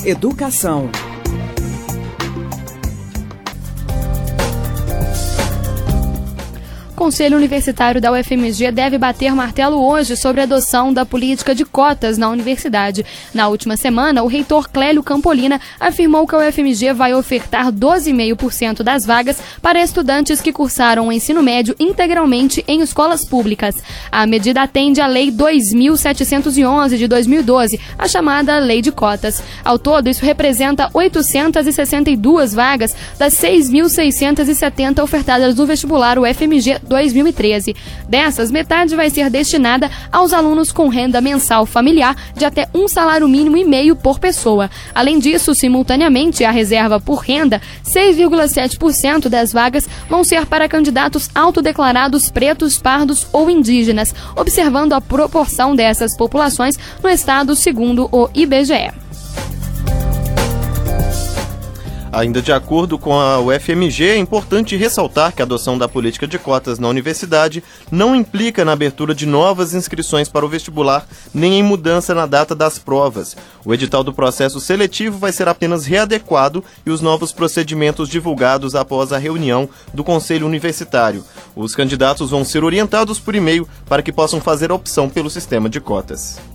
Educação. O Conselho Universitário da UFMG deve bater martelo hoje sobre a adoção da política de cotas na universidade. Na última semana, o reitor Clélio Campolina afirmou que a UFMG vai ofertar 12,5% das vagas para estudantes que cursaram o ensino médio integralmente em escolas públicas. A medida atende à Lei 2.711 de 2012, a chamada Lei de Cotas. Ao todo, isso representa 862 vagas das 6.670 ofertadas no vestibular UFMG 2013. Dessas, metade vai ser destinada aos alunos com renda mensal familiar de até um salário mínimo e meio por pessoa. Além disso, simultaneamente à reserva por renda, 6,7% das vagas vão ser para candidatos autodeclarados pretos, pardos ou indígenas, observando a proporção dessas populações no estado segundo o IBGE. Ainda de acordo com a UFMG, é importante ressaltar que a adoção da política de cotas na universidade não implica na abertura de novas inscrições para o vestibular, nem em mudança na data das provas. O edital do processo seletivo vai ser apenas readequado e os novos procedimentos divulgados após a reunião do Conselho Universitário. Os candidatos vão ser orientados por e-mail para que possam fazer a opção pelo sistema de cotas.